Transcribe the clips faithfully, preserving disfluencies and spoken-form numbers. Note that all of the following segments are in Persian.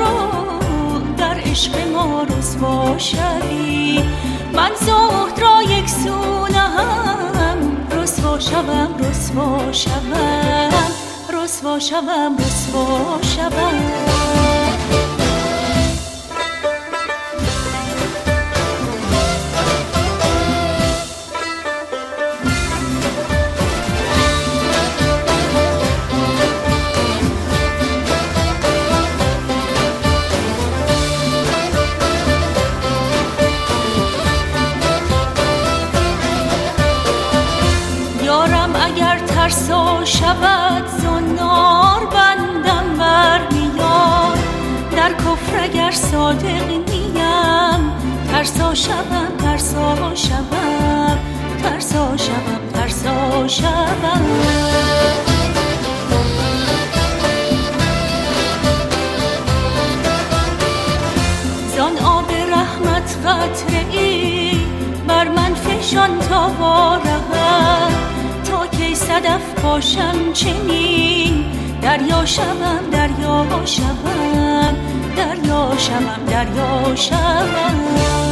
برو در عشق ما رسوا شوی. من زهد را یک سو نهم رسوا شوم رسوا شوم رسوا شوم رسوا شوم. اگر ترسا شود زنار بندم برمیاد، در کفر اگر صادق نیم ترسا شوم ترسا شوم ترسا شوم ترسا شوم. زان آب رحمت قطره ای بر من فشان تا وارهد، تا کی صدف باشم چنین دریا شوم دریا شوم دریا شوم دریا شوم.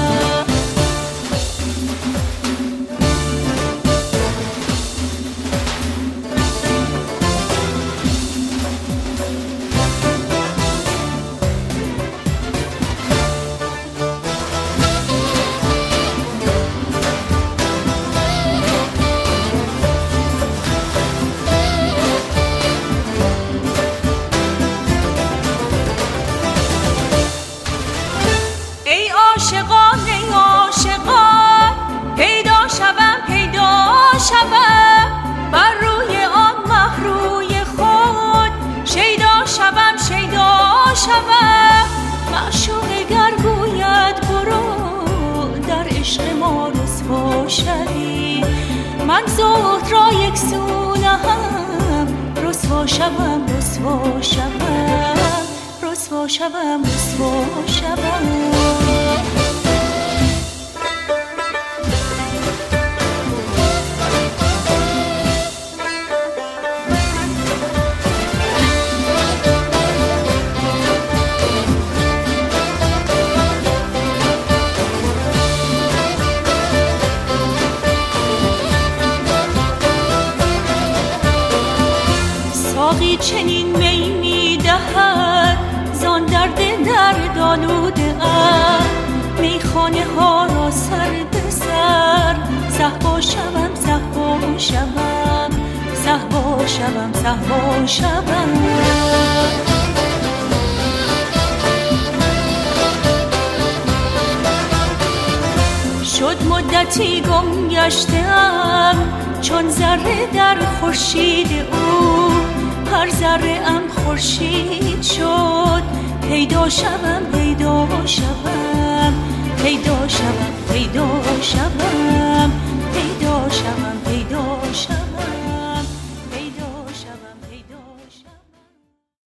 عاشقان ای عاشقان پیدا شوم پیدا شوم، بر روی آن مه روی خود شیدا شوم شیدا شوم. معشوق گر گوید برو در عشق ما رسوا شوی، من زهد را یک سو نهم رسوا شوم رسوا شوم رسوا شوم رسوا شوم. ساقی چنین می می دهد زان درد درد آلوده ام، میخانه ها را سر به سر صهبا شوم صهبا شوم صهبا شوم صهبا شوم. شد مدتی گم گشتم چون ذره در خورشید او، هر ذره ام خورشید شد پیدا شوم پیدا شوم